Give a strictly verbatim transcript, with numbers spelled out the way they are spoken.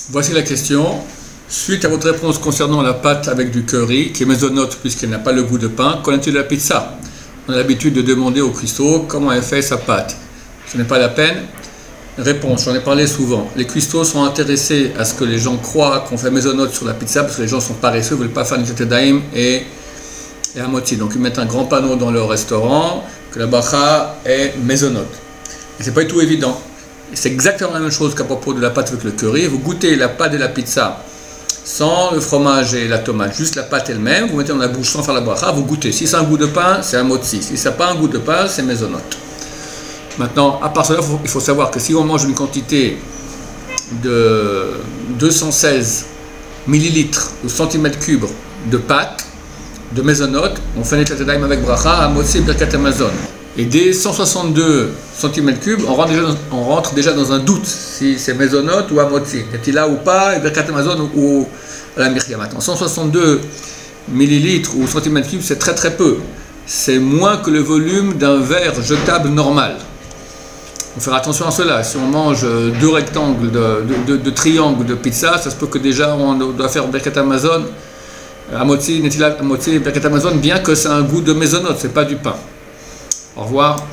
Voici la question. Suite à votre réponse concernant la pâte avec du curry, qui est mésonote puisqu'elle n'a pas le goût de pain, qu'en est-il de la pizza? On a l'habitude de demander au cuistot comment elle fait sa pâte. Ce n'est pas la peine. Réponse, j'en ai parlé souvent. Les cuistots sont intéressés à ce que les gens croient qu'on fait mésonote sur la pizza parce que les gens sont paresseux, ne veulent pas faire Netilat Yadayim et, et Hamotzi. Donc ils mettent un grand panneau dans leur restaurant que la bracha est mésonote. Et c'est pas du tout évident. C'est exactement la même chose qu'à propos de la pâte avec le curry. Vous goûtez la pâte de la pizza sans le fromage et la tomate, juste la pâte elle-même, vous mettez dans la bouche sans faire la bracha, vous goûtez. Si c'est un goût de pain, c'est un motzi. Si ça n'a pas un goût de pain, c'est mésonote. Maintenant, à part cela, il faut savoir que si on mange une quantité de deux cent seize millilitres ou centimètres cubes de pâte, de mésonote, on fait Netilat Yadayim avec bracha, à motzi, birkat hamazon. Et dès cent soixante-deux centimètres cubes, on rentre, déjà dans, on rentre déjà dans un doute si c'est mésonote ou hamotzi, est-il là ou pas, et birkat hamazon ou à la mirya. Maintenant, cent soixante-deux millilitres ou centimètres cubes, c'est très très peu. C'est moins que le volume d'un verre jetable normal. Il faut faire attention à cela. Si on mange deux rectangles de, de, de, de triangles de pizza, ça se peut que déjà on doit faire birkat hamazon, hamotzi, netilat hamotzi, birkat hamazon, bien que c'est un goût de mésonote, c'est pas du pain. Au revoir.